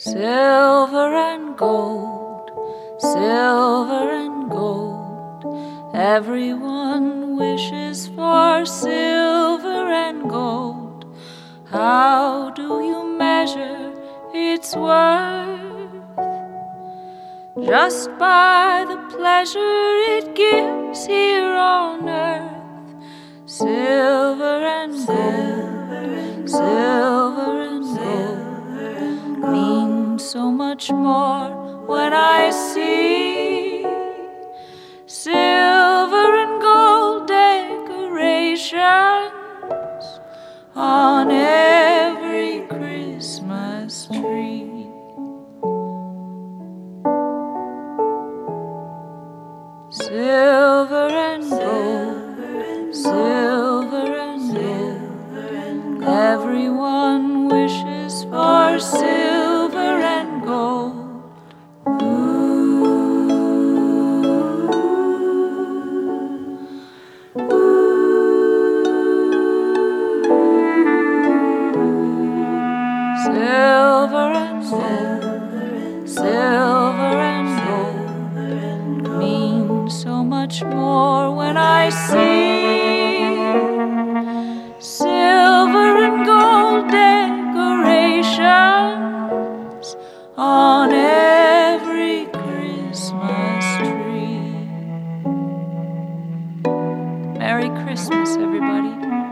Silver and gold, silver and gold. Everyone wishes for silver and gold. How do you measure its worth? Just by the pleasure it gives here on earth. Silver and gold, silver and gold means so much more when I see silver and gold decorations on every Christmas tree. Silver and gold, silver and gold. Everyone wishes for silver and gold. Silver and gold, silver and gold means so much more when I see silver and gold decorations on every Christmas tree. Merry Christmas, everybody.